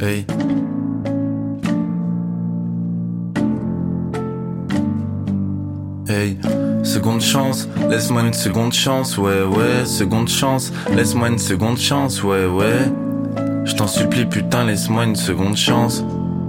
Hey. Hey, seconde chance, laisse-moi une seconde chance, ouais, seconde chance, laisse-moi une seconde chance, ouais. Je t'en supplie, putain, laisse-moi une seconde chance.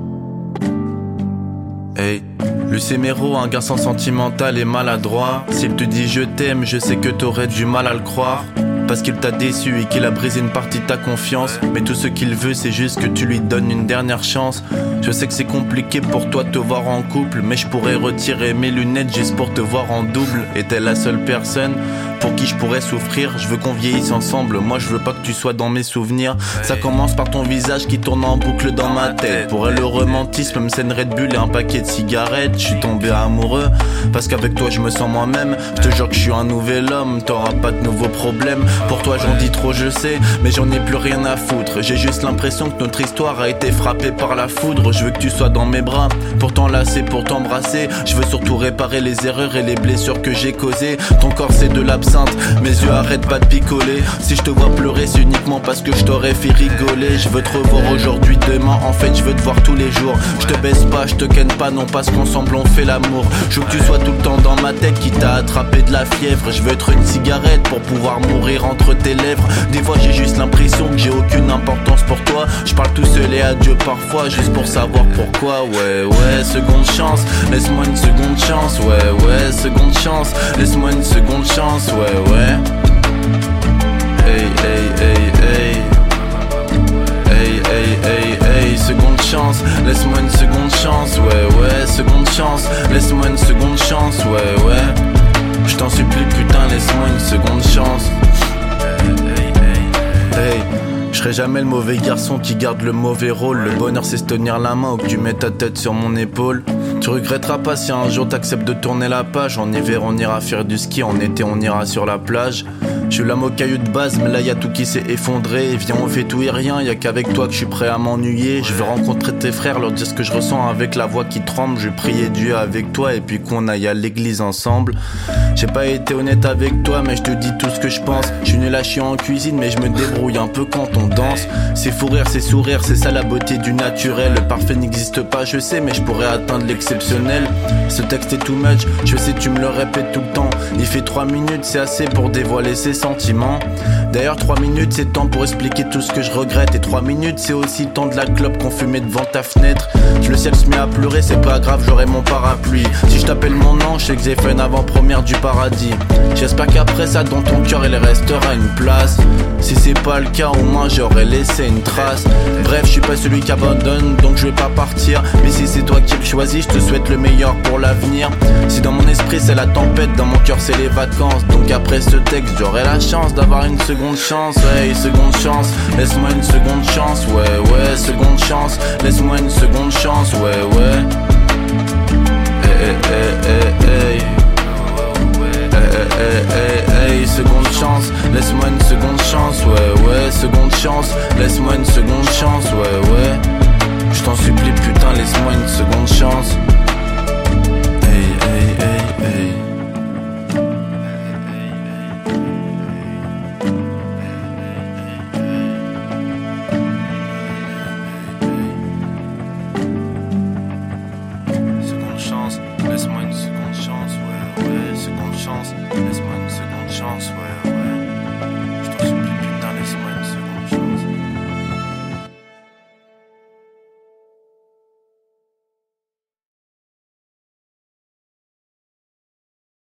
Hey, Lucé Méro, un garçon sentimental et maladroit. S'il te dit je t'aime, je sais que t'aurais du mal à le croire. Parce qu'il t'a déçu et qu'il a brisé une partie de ta confiance. Mais tout ce qu'il veut, c'est juste que tu lui donnes une dernière chance. Je sais que c'est compliqué pour toi de te voir en couple, mais je pourrais retirer mes lunettes juste pour te voir en double. Et t'es la seule personne pour qui je pourrais souffrir. Je veux qu'on vieillisse ensemble, moi je veux pas que tu sois dans mes souvenirs. Ça commence par ton visage qui tourne en boucle dans ma tête. Pour elle le romantisme me scène Red Bull et un paquet de cigarettes. Je suis tombé amoureux, parce qu'avec toi je me sens moi-même. Je te jure que je suis un nouvel homme, t'auras pas de nouveaux problèmes. Pour toi j'en dis trop je sais, mais j'en ai plus rien à foutre. J'ai juste l'impression que notre histoire a été frappée par la foudre. Je veux que tu sois dans mes bras, pour t'enlacer, pour t'embrasser. Je veux surtout réparer les erreurs et les blessures que j'ai causées. Ton corps c'est de l'absinthe, mes yeux arrêtent pas de picoler. Si je te vois pleurer c'est uniquement parce que je t'aurais fait rigoler. Je veux te revoir aujourd'hui, demain, en fait je veux te voir tous les jours. Je te baisse pas, je te ken pas, non parce qu'ensemble on fait l'amour. Je veux que tu sois tout le temps dans ma tête, qui t'a attrapé de la fièvre. Je veux être une cigarette pour pouvoir mourir entre tes lèvres. Des fois j'ai juste l'impression que j'ai aucune importance pour toi. Je parle tout seul et à Dieu parfois, juste pour savoir pourquoi. Ouais, seconde chance, laisse-moi une seconde chance. Ouais, seconde chance, laisse-moi une seconde chance. Ouais. Hey, seconde chance, laisse-moi une seconde chance. Ouais, seconde chance, laisse-moi une seconde chance. Ouais. Je t'en supplie, putain, laisse-moi une seconde chance. Hey, je serai jamais le mauvais garçon qui garde le mauvais rôle. Le bonheur c'est se tenir la main ou que tu mets ta tête sur mon épaule. Tu regretteras pas si un jour t'acceptes de tourner la page. En hiver on ira faire du ski, en été on ira sur la plage. Je suis l'homme au caillou de base, mais là y'a tout qui s'est effondré. Viens on fait tout et rien, y'a qu'avec toi que je suis prêt à m'ennuyer. Je veux rencontrer tes frères, leur dire ce que je ressens avec la voix qui tremble. Je vais prier Dieu avec toi et puis qu'on aille à l'église ensemble. J'ai pas été honnête avec toi mais je te dis tout ce que je pense. Je suis nul à chier en cuisine mais je me débrouille un peu quand on danse. C'est fou rire, c'est sourire, c'est ça la beauté du naturel. Le parfait n'existe pas je sais mais je pourrais atteindre l'exceptionnel. Ce texte est too much, je sais tu me le répètes tout le temps. Il fait 3 minutes c'est assez pour dévoiler ses sentiments. D'ailleurs 3 minutes c'est temps pour expliquer tout ce que je regrette. Et 3 minutes c'est aussi le temps de la clope qu'on fumait devant ta fenêtre. Si le ciel se met à pleurer c'est pas grave, j'aurai mon parapluie. Si je t'appelle mon ange, je sais que j'ai fait une avant-première du paradis. J'espère qu'après ça dans ton cœur il restera une place. Si c'est pas le cas au moins j'aurais laissé une trace. Bref je suis pas celui qui abandonne donc je vais pas partir. Mais si c'est toi qui me choisis, je te souhaite le meilleur pour l'avenir. Si dans mon esprit c'est la tempête, dans mon cœur c'est les vacances. Donc après ce texte j'aurai la chance d'avoir une seconde chance. Hey, seconde chance, laisse-moi une seconde chance. Ouais, seconde chance, laisse-moi une seconde chance. Ouais. Hey, seconde chance, laisse-moi une seconde chance. Ouais, seconde chance, laisse-moi une seconde chance. Ouais. Je t'en supplie, putain, laisse-moi une seconde chance. Hey.